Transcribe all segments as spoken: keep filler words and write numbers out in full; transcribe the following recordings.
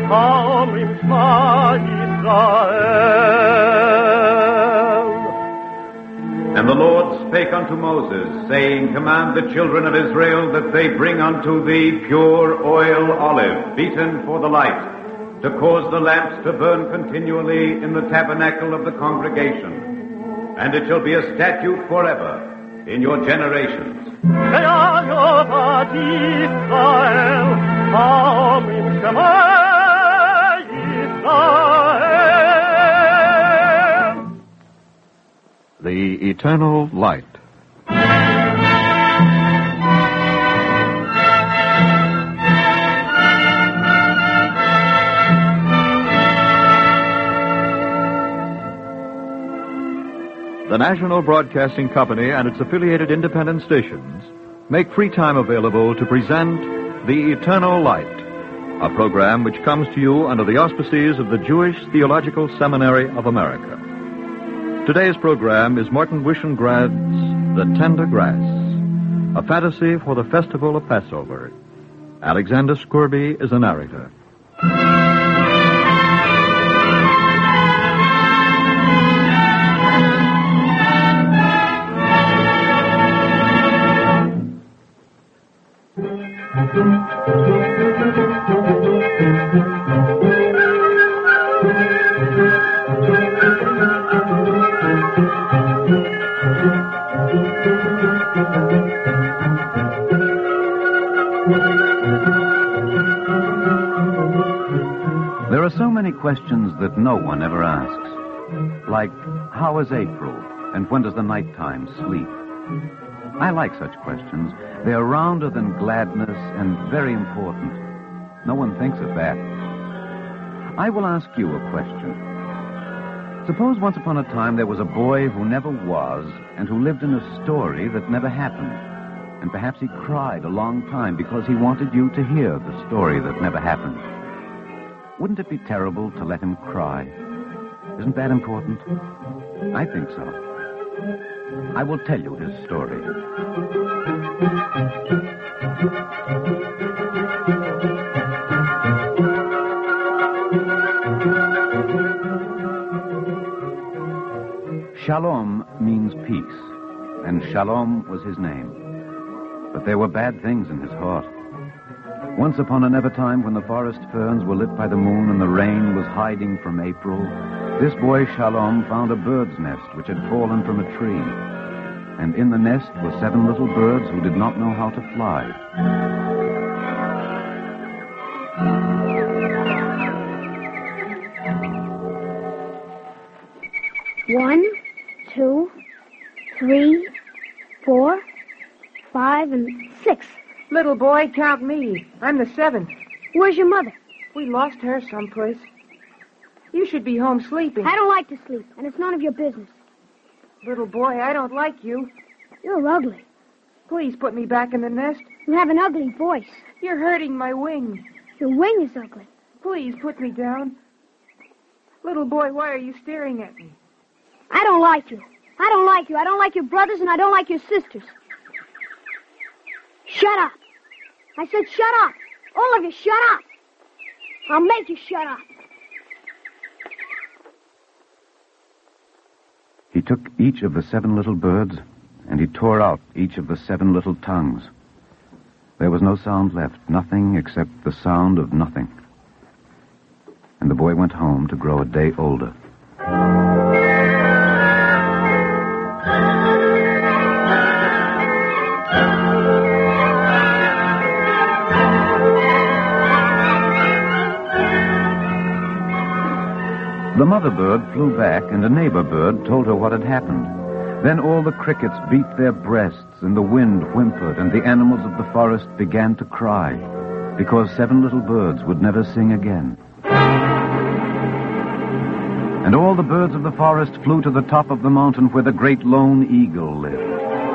האומרים שמע ישראל. And the Lord spake unto Moses, saying, Command the children of Israel that they bring unto thee pure oil olive, beaten for the light, to cause the lamps to burn continually in the tabernacle of the congregation. And it shall be a statute forever in your generations. The Eternal Light. The National Broadcasting Company and its affiliated independent stations make free time available to present The Eternal Light, a program which comes to you under the auspices of the Jewish Theological Seminary of America. Today's program is Morton Wishengrads' The Tender Grass, a fantasy for the festival of Passover. Alexander Scourby is the narrator. There are so many questions that no one ever asks. Like, how is April? And when does the nighttime sleep? I like such questions. They are rounder than gladness and very important. No one thinks of that. I will ask you a question. Suppose once upon a time there was a boy who never was and who lived in a story that never happened. And perhaps he cried a long time because he wanted you to hear the story that never happened. Wouldn't it be terrible to let him cry? Isn't that important? I think so. I will tell you his story. Shalom means peace, and Shalom was his name. But there were bad things in his heart. Once upon a never time when the forest ferns were lit by the moon and the rain was hiding from April, this boy Shalom found a bird's nest which had fallen from a tree. And in the nest were seven little birds who did not know how to fly. One, two, three, four, five, and six. Little boy, count me. I'm the seventh. Where's your mother? We lost her someplace. You should be home sleeping. I don't like to sleep, and it's none of your business. Little boy, I don't like you. You're ugly. Please put me back in the nest. You have an ugly voice. You're hurting my wing. Your wing is ugly. Please put me down. Little boy, why are you staring at me? I don't like you. I don't like you. I don't like your brothers, and I don't like your sisters. Shut up. I said shut up. All of you, shut up. I'll make you shut up. He took each of the seven little birds, and he tore out each of the seven little tongues. There was no sound left, nothing except the sound of nothing. And the boy went home to grow a day older. The mother bird flew back, and a neighbor bird told her what had happened. Then all the crickets beat their breasts, and the wind whimpered, and the animals of the forest began to cry, because seven little birds would never sing again. And all the birds of the forest flew to the top of the mountain where the great lone eagle lived.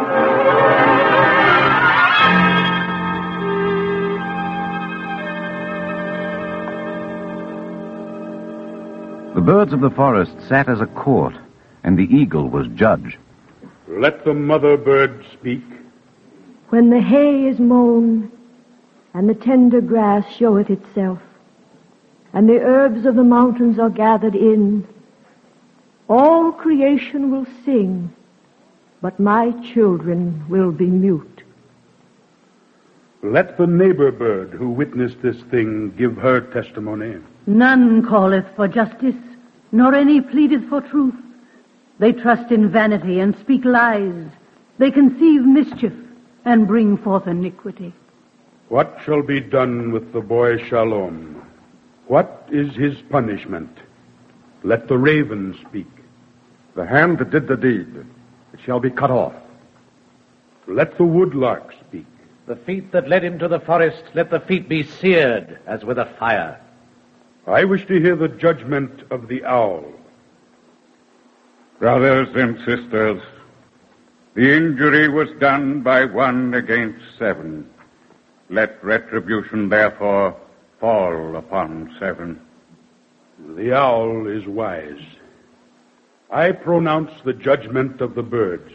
The birds of the forest sat as a court, and the eagle was judge. Let the mother bird speak. When the hay is mown, and the tender grass showeth itself, and the herbs of the mountains are gathered in. All creation will sing, but my children will be mute. Let the neighbor bird who witnessed this thing give her testimony. None calleth for justice, nor any pleadeth for truth. They trust in vanity and speak lies. They conceive mischief and bring forth iniquity. What shall be done with the boy Shalom? What is his punishment? Let the raven speak. The hand that did the deed, it shall be cut off. Let the woodlark speak. The feet that led him to the forest, let the feet be seared as with a fire. I wish to hear the judgment of the owl. Brothers and sisters, the injury was done by one against seven. Let retribution, therefore, fall upon seven. The owl is wise. I pronounce the judgment of the birds.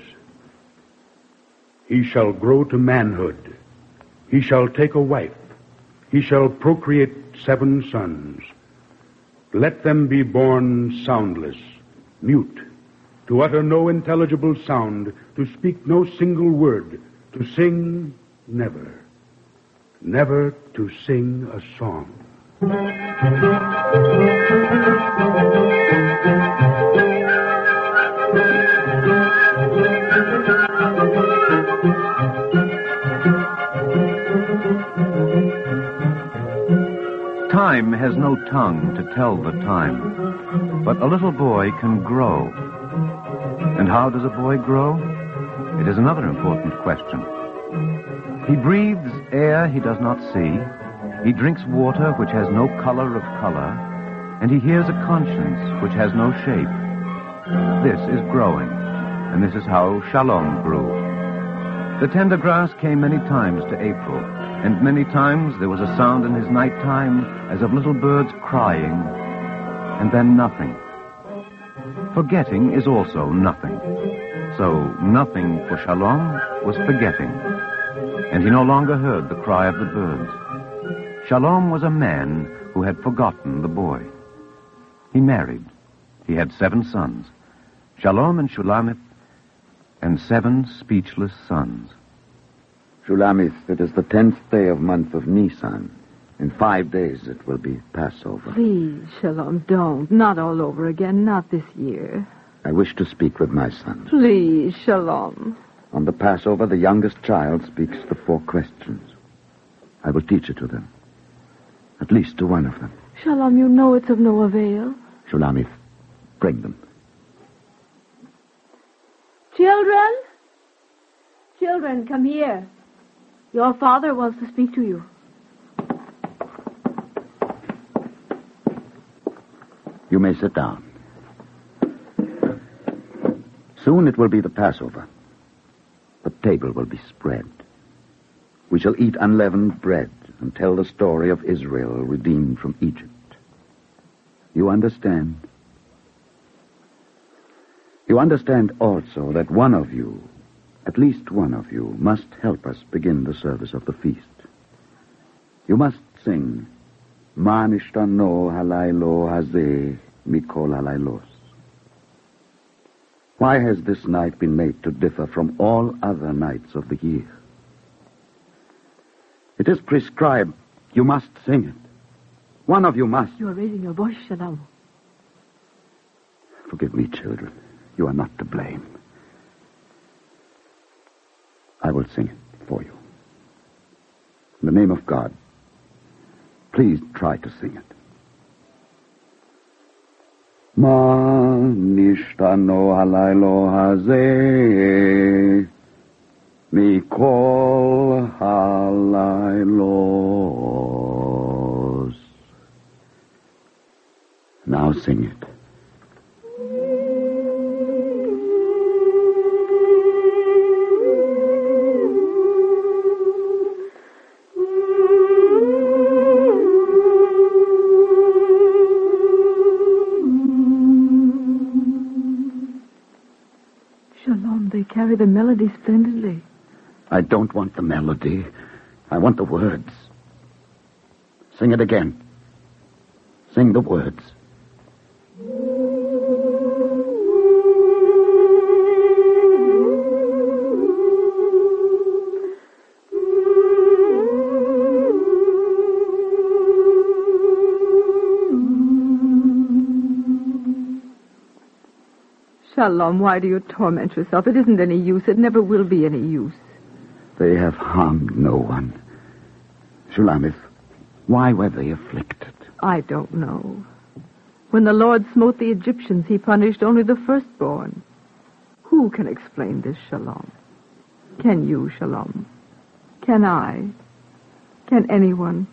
He shall grow to manhood. He shall take a wife. He shall procreate seven sons. Let them be born soundless, mute, to utter no intelligible sound, to speak no single word, to sing never, never to sing a song. Time has no tongue to tell the time, but a little boy can grow. And how does a boy grow? It is another important question. He breathes air he does not see, he drinks water which has no color of color, and he hears a conscience which has no shape. This is growing, and this is how Shalom grew. The tender grass came many times to April, and many times there was a sound in his nighttime as of little birds crying, and then nothing. Forgetting is also nothing. So nothing for Shalom was forgetting, and he no longer heard the cry of the birds. Shalom was a man who had forgotten the boy. He married. He had seven sons, Shalom and Shulamith, and seven speechless sons. Shulamith, it is the tenth day of month of Nisan. In five days it will be Passover. Please, Shalom, don't. Not all over again, not this year. I wish to speak with my son. Please, Shalom. On the Passover, the youngest child speaks the four questions. I will teach it to them. At least to one of them. Shalom, you know it's of no avail. Shulamith, bring them. Children? Children, come here. Your father wants to speak to you. You may sit down. Soon it will be the Passover. The table will be spread. We shall eat unleavened bread and tell the story of Israel redeemed from Egypt. You understand? You understand also that one of you, at least one of you, must help us begin the service of the feast. You must sing, Ma nishtano halaylo hazeh mikol halaylos. Why has this night been made to differ from all other nights of the year? It is prescribed. You must sing it. One of you must. You are raising your voice, Shalom. Forgive me, children. You are not to blame. I will sing it for you. In the name of God, please try to sing it. Ma nishtano halaylo hazeh mikol halaylos. Now sing it. Carry the melody splendidly. I don't want the melody. I want the words. Sing it again. Sing the words. Shalom, why do you torment yourself? It isn't any use. It never will be any use. They have harmed no one. Shulamith, why were they afflicted? I don't know. When the Lord smote the Egyptians, he punished only the firstborn. Who can explain this, Shalom? Can you, Shalom? Can I? Can anyone?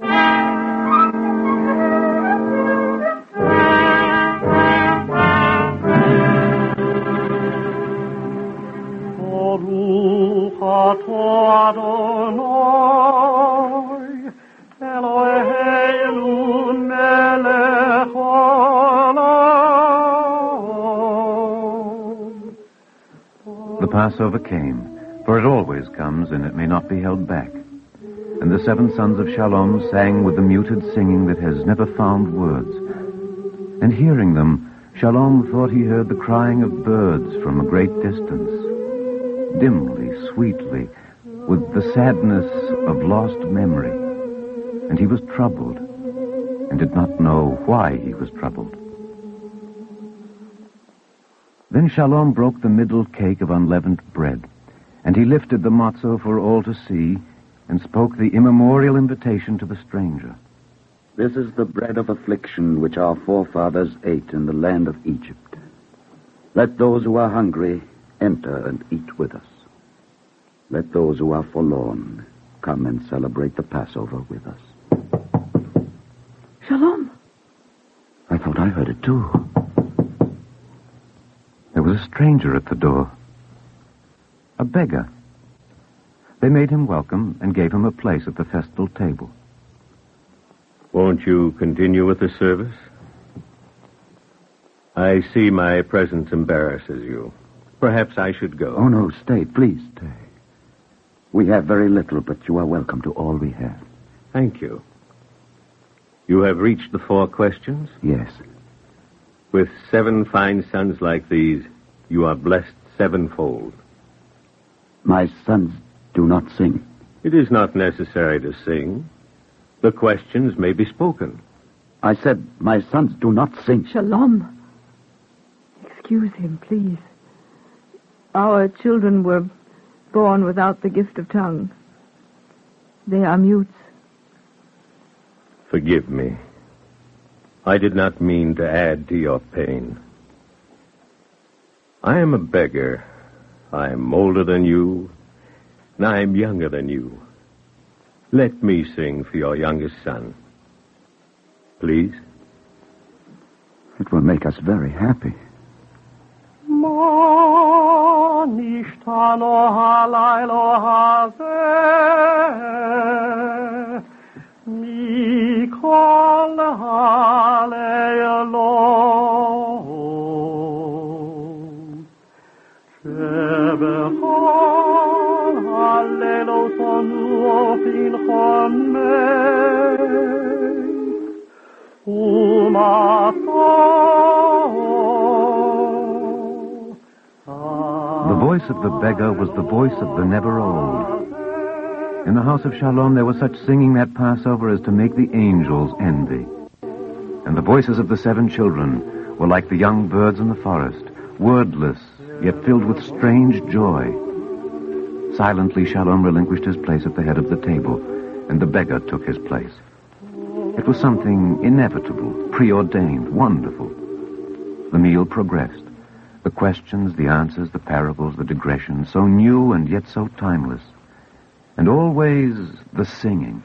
The Passover came, for it always comes, and it may not be held back. And the seven sons of Shalom sang with the muted singing that has never found words. And hearing them, Shalom thought he heard the crying of birds from a great distance. Dimly, sweetly, with the sadness of lost memory. And he was troubled, and did not know why he was troubled. Then Shalom broke the middle cake of unleavened bread, and he lifted the matzo for all to see, and spoke the immemorial invitation to the stranger. This is the bread of affliction which our forefathers ate in the land of Egypt. Let those who are hungry enter and eat with us. Let those who are forlorn come and celebrate the Passover with us. Shalom. I thought I heard it too. There was a stranger at the door. A beggar. They made him welcome and gave him a place at the festal table. Won't you continue with the service? I see my presence embarrasses you. Perhaps I should go. Oh, no, stay. Please stay. We have very little, but you are welcome to all we have. Thank you. You have reached the four questions? Yes. With seven fine sons like these, you are blessed sevenfold. My sons do not sing. It is not necessary to sing. The questions may be spoken. I said my sons do not sing. Shalom. Excuse him, please. Our children were born without the gift of tongue. They are mutes. Forgive me. I did not mean to add to your pain. I am a beggar. I am older than you, and I am younger than you. Let me sing for your youngest son. Please? It will make us very happy. Ma nishtano halaylo hazeh mikol halaylo shebechol halaylo sonu fin chomek umato. The voice of the beggar was the voice of the never old. In the house of Shalom there was such singing that Passover as to make the angels envy. And the voices of the seven children were like the young birds in the forest, wordless, yet filled with strange joy. Silently Shalom relinquished his place at the head of the table, and the beggar took his place. It was something inevitable, preordained, wonderful. The meal progressed. The questions, the answers, the parables, the digressions, so new and yet so timeless. And always the singing.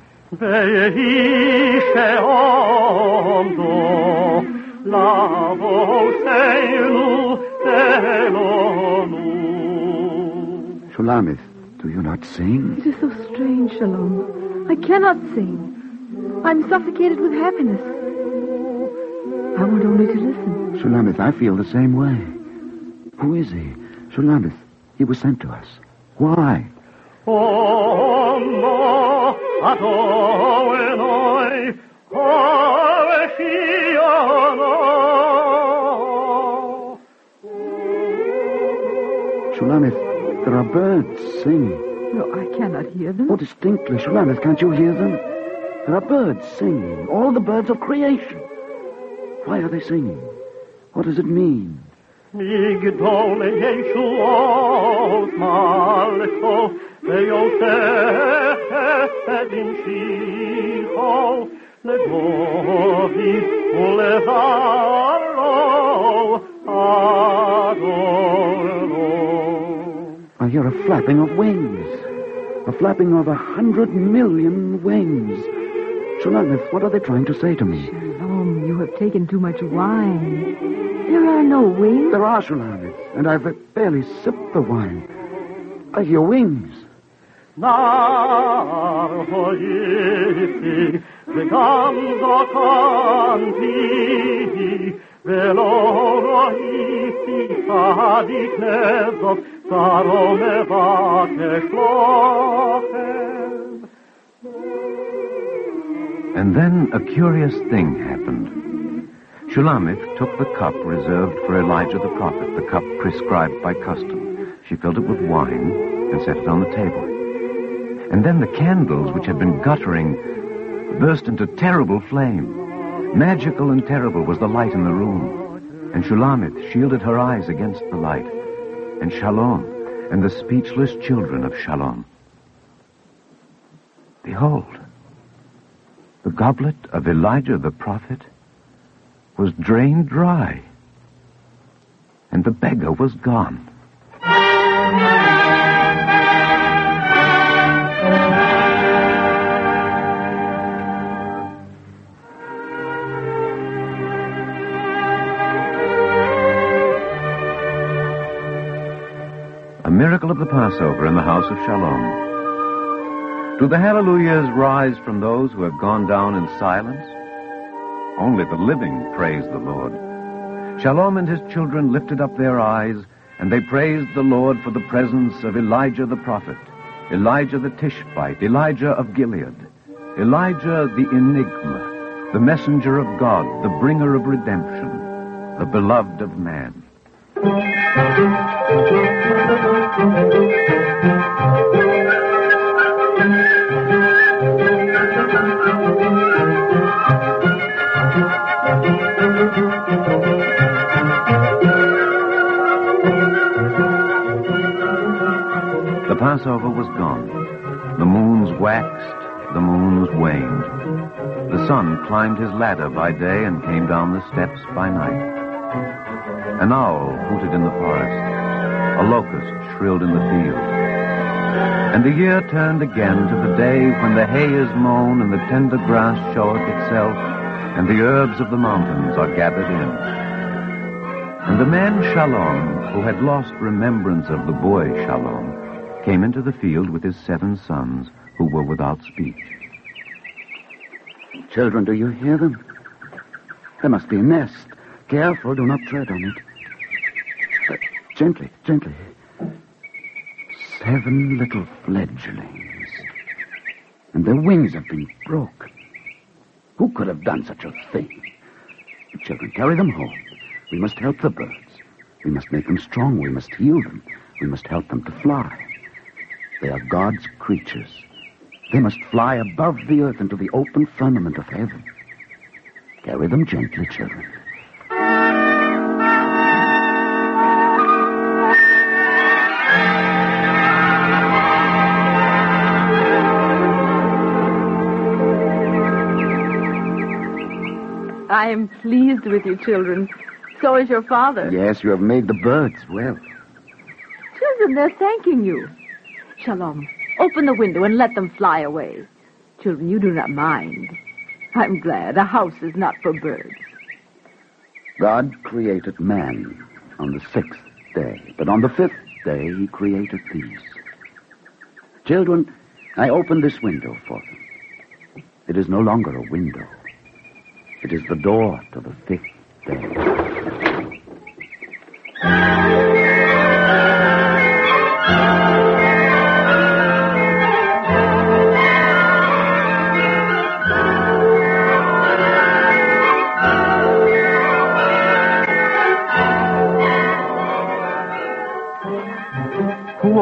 Shulamith, do you not sing? It is so strange, Shalom. I cannot sing. I'm suffocated with happiness. I want only to listen. Shulamith, I feel the same way. Who is he? Shulamith, he was sent to us. Why? Oh, no, Shulamith, there are birds singing. No, I cannot hear them. Oh, distinctly. Shulamith, can't you hear them? There are birds singing. All the birds of creation. Why are they singing? What does it mean? Igdol Yeshua Malcho Veyosef in Shiho Legovi Ulevaro Adoro. I hear a flapping of wings. A flapping of a hundred million wings. Shulamith, what are they trying to say to me? Shalom, you have taken too much wine. There are no wings. There are, Shulamith, and I've barely sipped the wine. I hear wings. Nar hoyiti vegamzo kanti velo roiti sadik nezot sarome vakeshlohem. And then a curious thing happened. Shulamith took the cup reserved for Elijah the prophet, the cup prescribed by custom. She filled it with wine and set it on the table. And then the candles, which had been guttering, burst into terrible flame. Magical and terrible was the light in the room. And Shulamith shielded her eyes against the light. And Shalom and the speechless children of Shalom. Behold, the goblet of Elijah the prophet was drained dry, and the beggar was gone. A miracle of the Passover in the house of Shalom. Do the hallelujahs rise from those who have gone down in silence? Only the living praise the Lord. Shalom and his children lifted up their eyes, and they praised the Lord for the presence of Elijah the prophet, Elijah the Tishbite, Elijah of Gilead, Elijah the Enigma, the messenger of God, the bringer of redemption, the beloved of man. The Passover was gone. The moons waxed, the moons waned. The sun climbed his ladder by day and came down the steps by night. An owl hooted in the forest. A locust shrilled in the field. And the year turned again to the day when the hay is mown and the tender grass showeth itself, and the herbs of the mountains are gathered in. And the man Shalom, who had lost remembrance of the boy Shalom, came into the field with his seven sons, who were without speech. Children, do you hear them? There must be a nest. Careful, do not tread on it. Uh, gently, gently. Seven little fledglings. And their wings have been broken. Who could have done such a thing? Children, carry them home. We must help the birds. We must make them strong. We must heal them. We must help them to fly. They are God's creatures. They must fly above the earth into the open firmament of heaven. Carry them gently, children. I am pleased with you, children. So is your father. Yes, you have made the birds well. Children, they're thanking you. Shalom, open the window and let them fly away. Children, you do not mind. I'm glad. A house is not for birds. God created man on the sixth day, but on the fifth day he created these. Children, I opened this window for them. It is no longer a window. It is the door to the fifth day.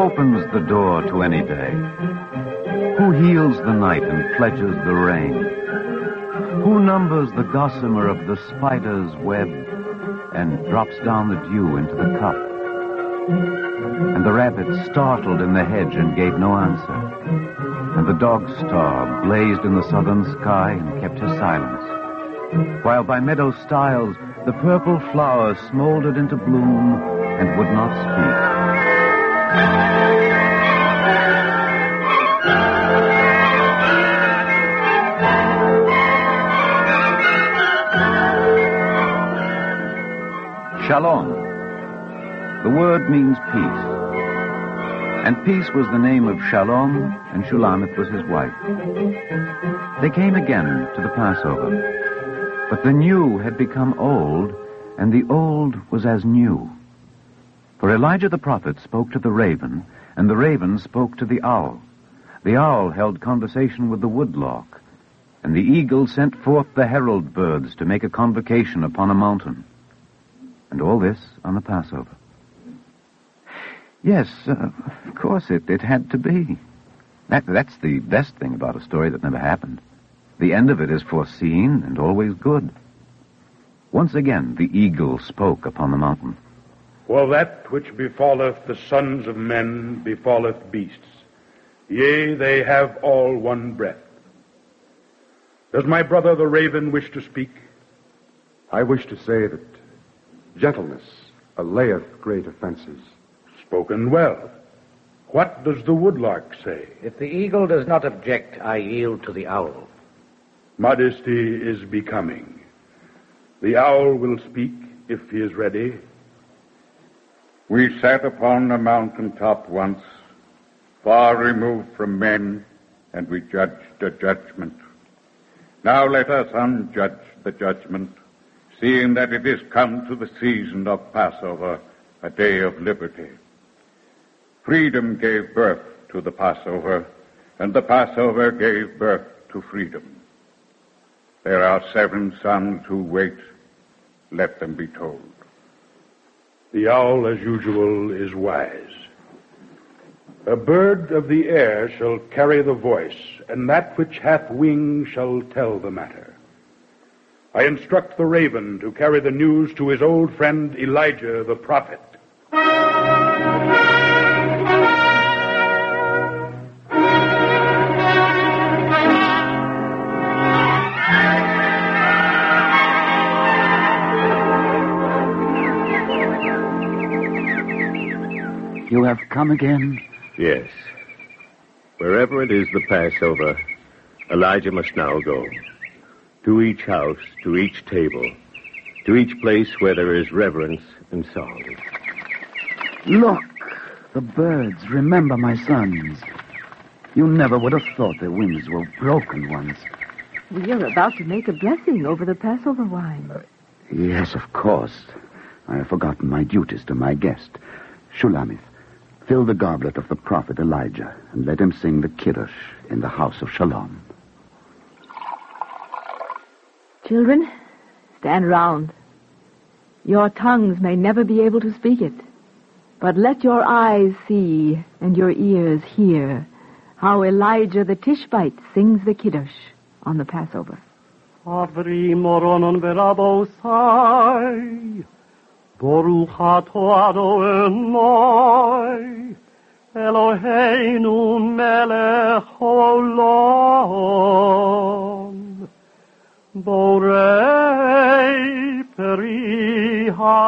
opens the door to any day? Who heals the night and pledges the rain? Who numbers the gossamer of the spider's web and drops down the dew into the cup? And the rabbit startled in the hedge and gave no answer. And the dog star blazed in the southern sky and kept his silence. While by meadow stiles the purple flowers smoldered into bloom and would not speak. Shalom. The word means peace. And peace was the name of Shalom, and Shulamith was his wife. They came again to the Passover. But the new had become old, and the old was as new. For Elijah the prophet spoke to the raven, and the raven spoke to the owl. The owl held conversation with the woodlark, and the eagle sent forth the herald birds to make a convocation upon a mountain. And all this on the Passover. Yes, uh, of course it, it had to be. That, that's the best thing about a story that never happened. The end of it is foreseen and always good. Once again, the eagle spoke upon the mountain. For that which befalleth the sons of men befalleth beasts. Yea, they have all one breath. Does my brother the raven wish to speak? I wish to say that gentleness allayeth great offenses. Spoken well. What does the woodlark say? If the eagle does not object, I yield to the owl. Modesty is becoming. The owl will speak if he is ready. We sat upon a mountain top once, far removed from men, and we judged a judgment. Now let us unjudge the judgment, seeing that it is come to the season of Passover, a day of liberty. Freedom gave birth to the Passover, and the Passover gave birth to freedom. There are seven sons who wait. Let them be told. The owl, as usual, is wise. A bird of the air shall carry the voice, and that which hath wings shall tell the matter. I instruct the raven to carry the news to his old friend Elijah the prophet. You have come again? Yes. Wherever it is the Passover, Elijah must now go. To each house, to each table, to each place where there is reverence and song. Look, the birds remember my sons. You never would have thought their wings were broken ones. We are about to make a blessing over the Passover wine. Uh, yes, of course. I have forgotten my duties to my guest. Shulamith, fill the goblet of the prophet Elijah and let him sing the Kiddush in the house of Shalom. Children, stand round. Your tongues may never be able to speak it, but let your eyes see and your ears hear how Elijah the Tishbite sings the Kiddush on the Passover. Avri moronon verabosai, Baruch atah Adonai, Eloheinu melech haolam, Borei peri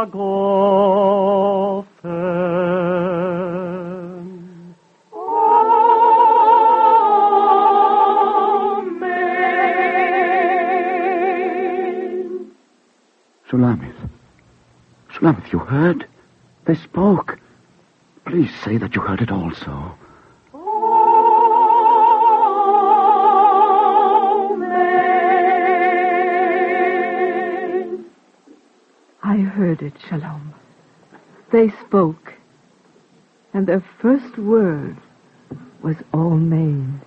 hagofen. Amen. Shulamith. Shulamith, you heard? They spoke. Please say that you heard it also. I heard it, Shalom. They spoke, and their first word was Amen.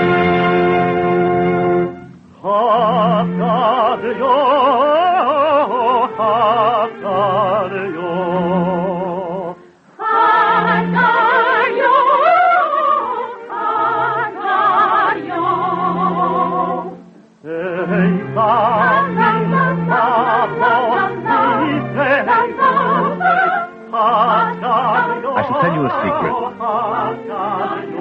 Chagad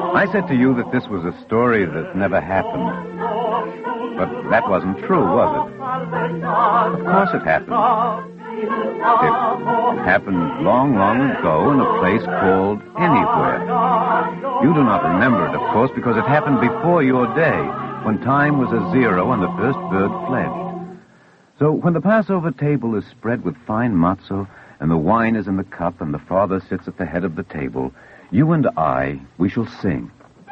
I said to you that this was a story that never happened. But that wasn't true, was it? Of course it happened. It happened long, long ago in a place called Anywhere. You do not remember it, of course, because it happened before your day, when time was a zero and the first bird fledged. So when the Passover table is spread with fine matzo, and the wine is in the cup, and the Father sits at the head of the table, you and I, we shall sing.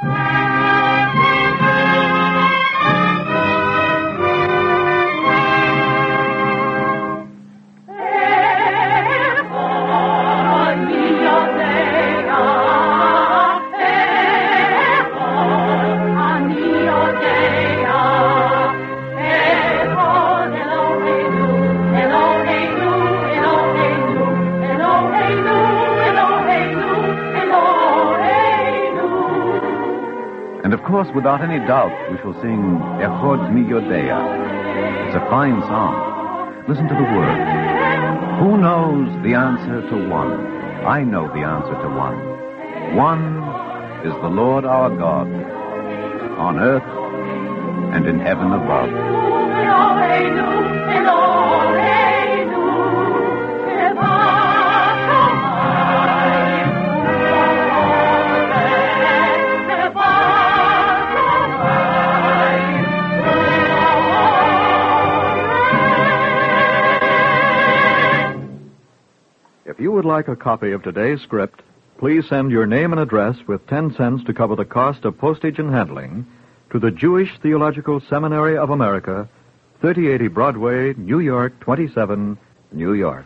And of course, without any doubt, we shall sing Echod Mi Yodea. It's a fine song. Listen to the words. Who knows the answer to one? I know the answer to one. One is the Lord our God, on earth and in heaven above. If you would like a copy of today's script, please send your name and address with ten cents to cover the cost of postage and handling to the Jewish Theological Seminary of America, thirty eighty Broadway, New York, twenty-seven, New York.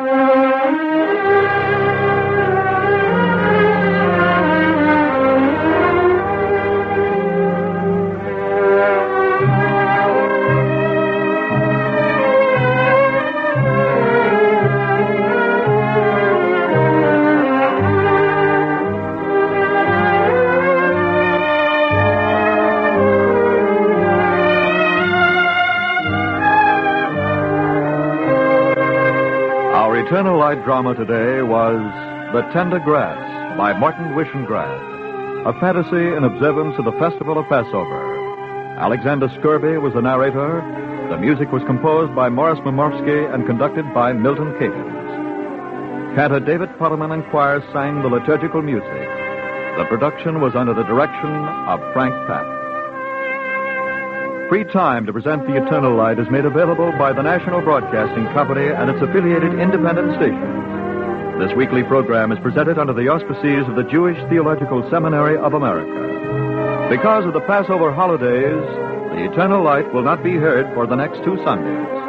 Eternal Light drama today was The Tender Grass by Martin Wishengrad, a fantasy in observance of the Festival of Passover. Alexander Skirby was the narrator. The music was composed by Morris Momorski and conducted by Milton Catons. Cantor David Puttleman and choir sang the liturgical music. The production was under the direction of Frank Papp. Free time to present The Eternal Light is made available by the National Broadcasting Company and its affiliated independent stations. This weekly program is presented under the auspices of the Jewish Theological Seminary of America. Because of the Passover holidays, The Eternal Light will not be heard for the next two Sundays.